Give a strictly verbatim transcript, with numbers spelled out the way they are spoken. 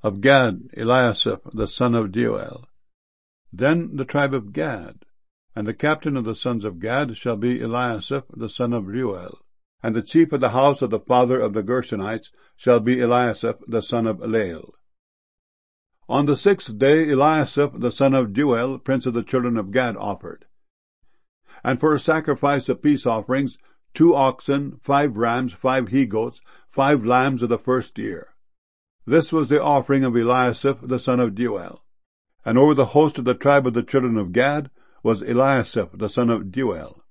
Of Gad, Eliasaph the son of Deuel. Then the tribe of Gad. And the captain of the sons of Gad shall be Eliasaph the son of Deuel. And the chief of the house of the father of the Gershonites shall be Eliasaph the son of Lael. On the sixth day Eliasaph the son of Deuel, prince of the children of Gad, offered. And for a sacrifice of peace offerings, two oxen, five rams, five he-goats, five lambs of the first year. This was the offering of Eliasaph the son of Deuel. And over the host of the tribe of the children of Gad was Eliasaph the son of Deuel.